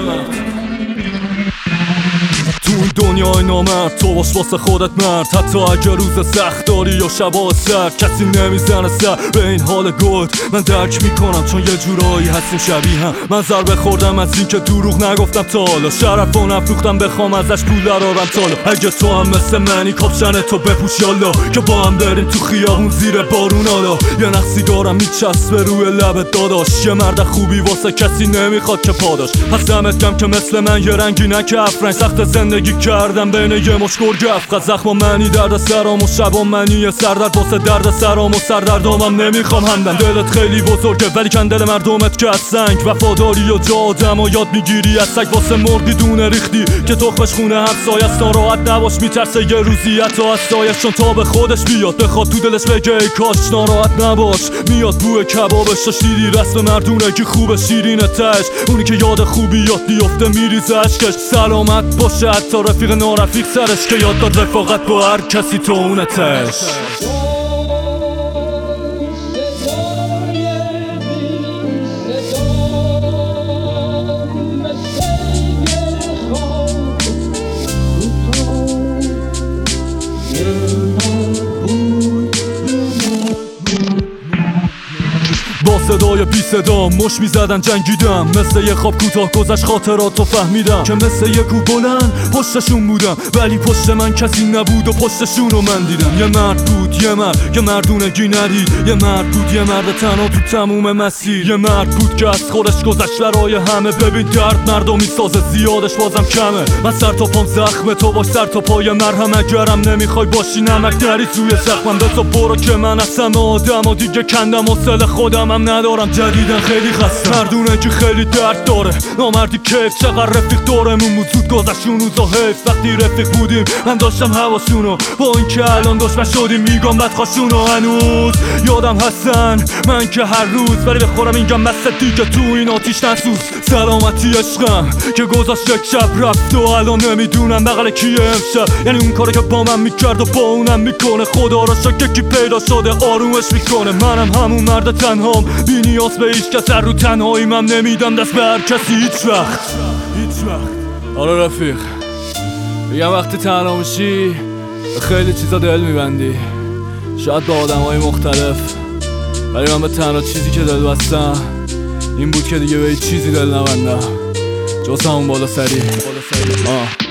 تو این دنیای نامرد تو باش واسه خودت مرد، حتی اگه روز سخت داری یا شبا سرد کسی نمیزنه سر به این حال گلد. من درک میکنم چون یه جورایی هستیم شبیه هم. من ضربه خوردم از این که دروغ نگفتم تا حالا، شرف و نفروختم بخوام ازش پول درارم تالا. اگه تو هم مثل منی کاپشن تو بپوش یالا، که با هم بریم تو خیابون زیر بارون حالا. یه نقصی دارم میچسبه روی لبت داداش، یه مرد خوبی واسه کسی نمیخواد که پاداش. پس دمت گم که مثل من یه رنگی نکف رنگ سخت زندگی کردم بین یه مش گرگ افغان. زخم منی درد سرام و شبام منی سردرد واسه درد سرام و سردردامم نمیخوام همدن. دلت خیلی بزرگه ولی کن دل مردمت که از سنگ، وفاداری و جا آدم و یاد میگیری از سگ. واسه مرغی دونه ریختی که تخمش خونه همسایه است، ناراحت نباش میترسه یه روزی حتی از سایش، چون تا به خودش بیاد بخواد تو دلش بگه ای کاش. ناراحت نباش میاد بوی کبابش، داشت دیدی رسم مردونگی خوبه شیرینه تش، اونی که یاد خوبی یاد بیفته میریزه اشکش. سلامت باشه حتی رفیق نارفیق سرش، که یاد داد رفاقت با هر کسی تو اونتش. با صدای بی صدا مش میزدن جنگیدم، مثل یه خواب کوتاه گذشت خاطراتو فهمیدم که مثل یه کوه بلند پشتشون بودم، ولی پشت من کسی نبود و پشتشونو من دیدم. یه مرد بود یه مردونگی ندید، یه مرد بود یه مرد تنها تو تموم مسیر، یه مرد بود که از خودش گذشت برای همه. ببین درد مردمی سازه زیادش بازم کمه، من سر تا پام زخمه تو باش سر تا پای مرهم. اگرم نمیخوای باشی نمک نریز روی زخمم، بذار برو که من از همه آدم و دیگه کندم حوصله خودم هم ندارم. جدیدن خیلی خستم، مردونه که خیلی درد داره، نامردی کیف چقدر رفیق دارمون بود زود گذشت اون روزا حیف. وقتی رفیق بودیم من داشتم حواسونو، با این که الان دشمن شدیم میگم بدخواشونو. هنوز یادم هستن من که هر روز ولی بخورم اینجام مثل دیگه تو این آتیش نسوز. سلامتی عشقم که گذاشت یک شب رفت و الان نمیدونم بغل کیه امشب، یعنی اون کاری که با من میکرد و با اونم میکنه. خدا را شکر کی پیدا شده آرومش میکنه. منم همون مرد تنهام بی نیاز به هیچ کس، رو تنهاییم هم نمیدم دست به هر کسی هیچ وقت. آره رفیق یه وقتی تنها میشی خیلی چیزا دل میبندی، شاید با آدمای مختلف، ولی من به تنها چیزی که دل بستم این بود که دیگه به هیچ چیزی دل نبندم جز همون بالا سری.